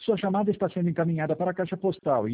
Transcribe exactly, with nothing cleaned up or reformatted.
Sua chamada está sendo encaminhada para a caixa postal